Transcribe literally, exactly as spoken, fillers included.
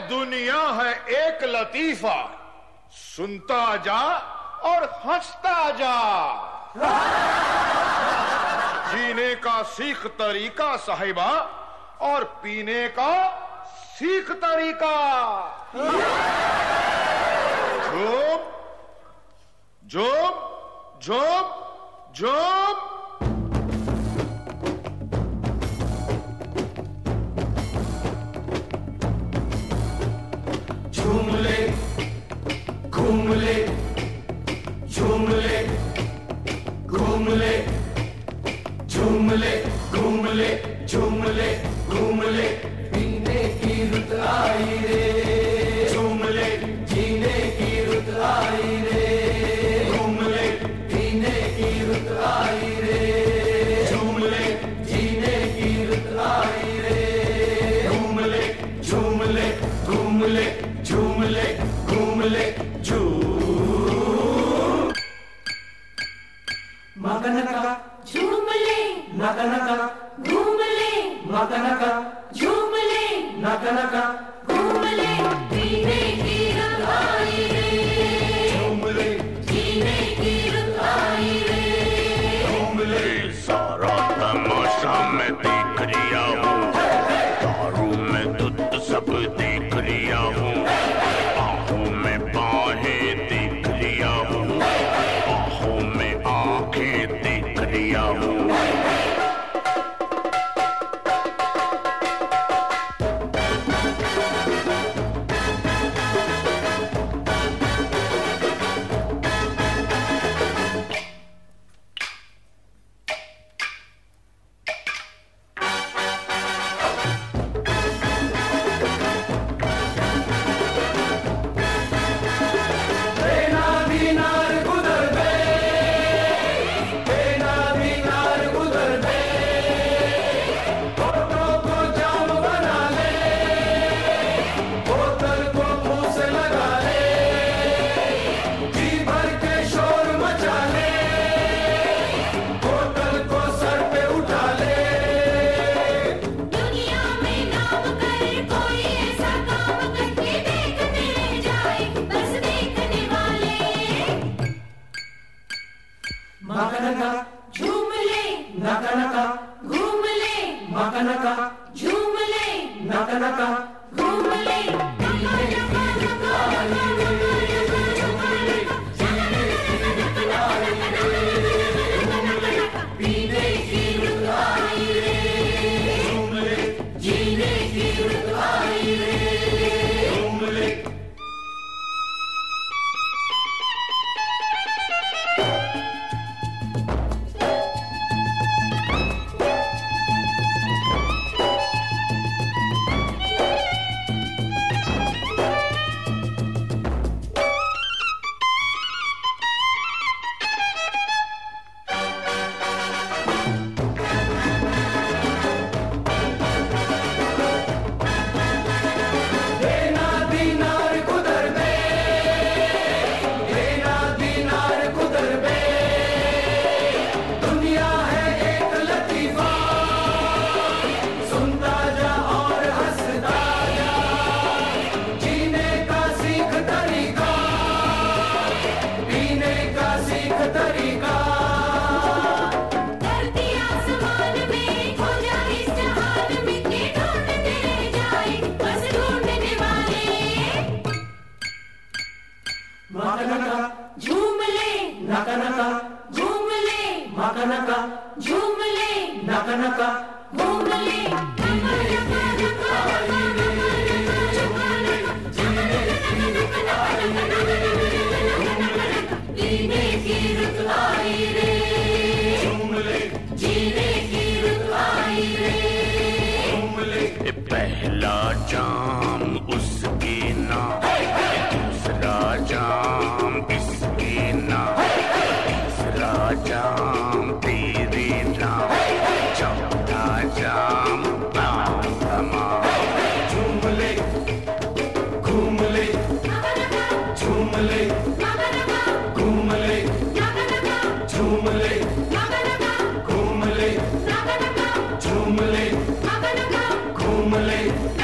दुनिया है एक लतीफा, सुनता जा और हंसता जा। जीने का सीख तरीका साहिबा और पीने का सीख तरीका। झूम झूम झूम झूम। झूम ले घूम ले झूम ले घूम ले झूम ले घूम ले झूम ले घूम ले। पीने की रुत आई रे झूम ले, जीने की रुत आई रे घूम ले। पीने की रुत आई रे झूम ले, जीने की रुत आई रे घूम ले। झूम ले घूम ले झूम ले घूम ले झूम। मगनका झूम ले, नगनका घूम ले, मगनका झूम ले, नगनका घूम ले। पीने की रुत आई रे झूम ले, जीने की रुत आई रे घूम ले। सारा तमाशा मैं देख लिया हूँ, दारू में दूध सब देख लिया हूँ, आँखों में बाहें देख लिया हूँ, आँखों में आँखें देख लिया हूँ। मगनका झूम ले, नगनका घूम ले, मगनका झूम ले, नगनका घूम ले। पीने की रुत आई रे झूम ले, जीने की रुत आई रे घूम ले। मगनका झूम ले, नगनका घूम ले, मगनका झूम ले, नगनका घूम ले। पीने की रुत आई रे झूम ले, जीने की रुत आई रे घूम ले। पहला जाम उसके नाम, दूसरा जाम इसके नाम, तीसरा जाम तेरे नाम, चौथा जाम नाम तमाम। झूम ले घूम ले झूम ले घूम ले झूम ले घूम ले झूम ले घूम ले